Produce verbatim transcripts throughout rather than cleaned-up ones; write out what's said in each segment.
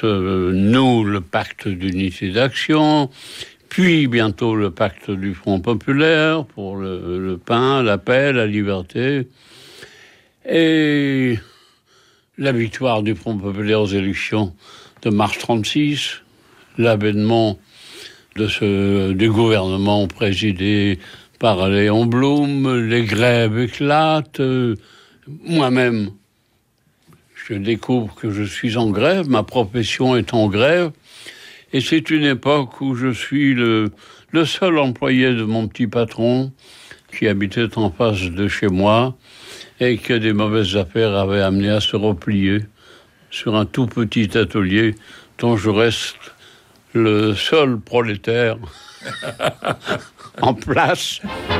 Ensuite, euh, nous, le pacte d'unité d'action, puis bientôt le pacte du Front populaire pour le, le pain, la paix, la liberté, et la victoire du Front populaire aux élections de mars trente-six, l'avènement de ce, du gouvernement présidé par Léon Blum, les grèves éclatent, euh, moi-même, je découvre que je suis en grève, ma profession est en grève, et c'est une époque où je suis le, le seul employé de mon petit patron qui habitait en face de chez moi et que des mauvaises affaires avaient amené à se replier sur un tout petit atelier dont je reste le seul prolétaire en place.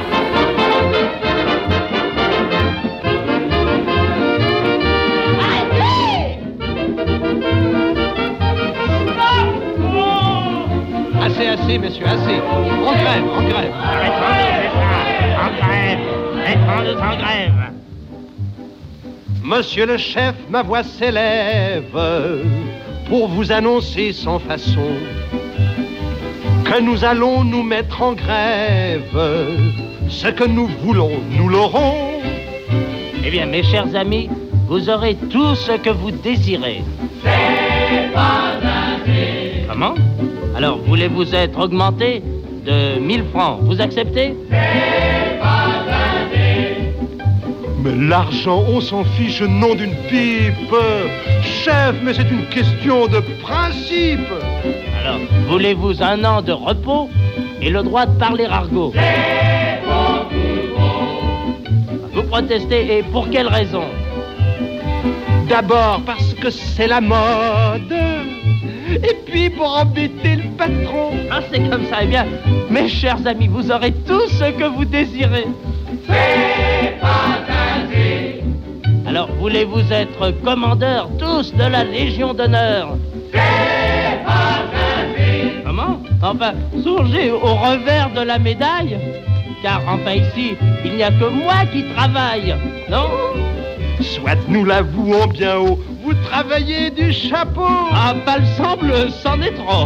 Assez, assez, monsieur, assez. En grève, en grève. Arrêtons-nous, c'est ça. En grève. Mettons-nous en grève. Monsieur le chef, ma voix s'élève pour vous annoncer sans façon que nous allons nous mettre en grève. Ce que nous voulons, nous l'aurons. Eh bien, mes chers amis, vous aurez tout ce que vous désirez. C'est pas assez. Comment ? Alors, voulez-vous être augmenté de mille francs? Vous acceptez? C'est pas assez. Mais l'argent, on s'en fiche, nom d'une pipe. Chef, mais c'est une question de principe. Alors, voulez-vous un an de repos et le droit de parler argot? C'est beaucoup trop. Vous protestez, et pour quelle raison? D'abord parce que c'est la mode. Et puis pour embêter le patron. Ah, c'est comme ça. Eh bien, mes chers amis, vous aurez tout ce que vous désirez. C'est pas assez. Alors, voulez-vous être commandeur tous de la Légion d'honneur? C'est pas assez. Comment? Enfin, songez au revers de la médaille. Car, enfin, ici, il n'y a que moi qui travaille, non? Soit nous l'avouons bien haut, vous travaillez du chapeau. Ah, pas le semble, c'en est trop.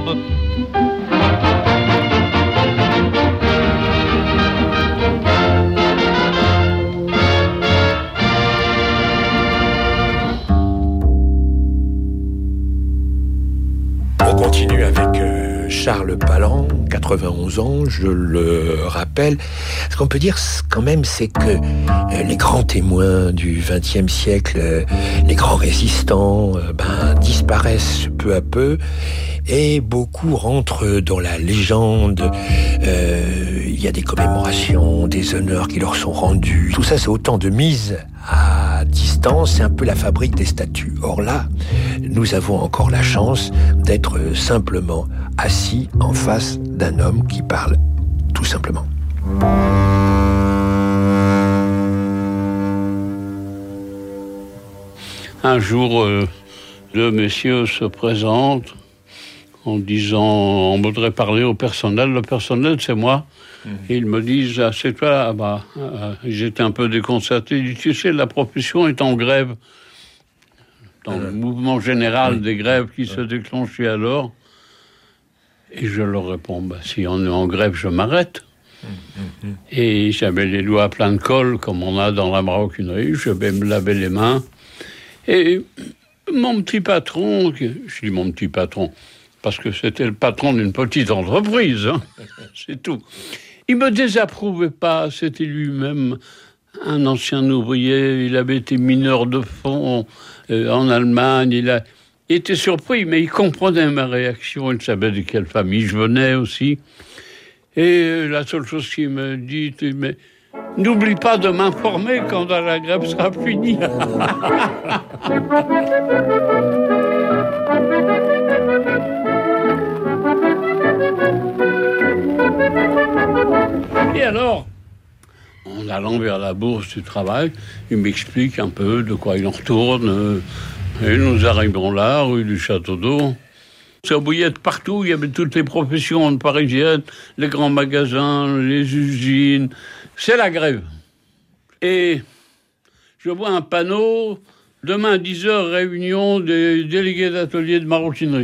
On continue avec euh, Charles Palan, quatre-vingt-onze ans, je le rappelle. Ce qu'on peut dire quand même, c'est que euh, les grands témoins du vingtième siècle, euh, les grands résistants, euh, ben, disparaissent peu à peu et beaucoup rentrent dans la légende. Euh, il y a des commémorations, des honneurs qui leur sont rendus. Tout ça, c'est autant de mise à distance, c'est un peu la fabrique des statues. Or là, nous avons encore la chance d'être simplement assis en face d'un homme qui parle tout simplement. Un jour, euh, deux messieurs se présentent en disant, on voudrait parler au personnel. Le personnel, c'est moi. Mmh. Et ils me disent, ah, c'est toi. Ah, bah, euh, j'étais un peu déconcerté. Ils disent, tu sais, la profession est en grève. Dans euh, le mouvement général oui. des grèves qui oui. se déclenchaient alors. Et je leur réponds, bah, si on est en grève, je m'arrête. Mmh, mmh. Et j'avais les doigts pleins de colle, comme on a dans la maroquinerie. Je vais me laver les mains. Et mon petit patron, je dis mon petit patron, parce que c'était le patron d'une petite entreprise, hein, c'est tout. Il me désapprouvait pas, c'était lui-même un ancien ouvrier, il avait été mineur de fond euh, en Allemagne, il, a, il était surpris, mais il comprenait ma réaction, il savait de quelle famille je venais aussi. Et la seule chose qu'il me dit, mais n'oublie pas de m'informer quand la grève sera finie. Et alors, en allant vers la bourse du travail, il m'explique un peu de quoi il en retourne. Et nous arrivons là, rue du Château d'Eau. Ça bouillait de partout, il y avait toutes les professions parisiennes, les grands magasins, les usines. C'est la grève. Et je vois un panneau, demain à dix heures, réunion des délégués d'atelier de maroquinerie.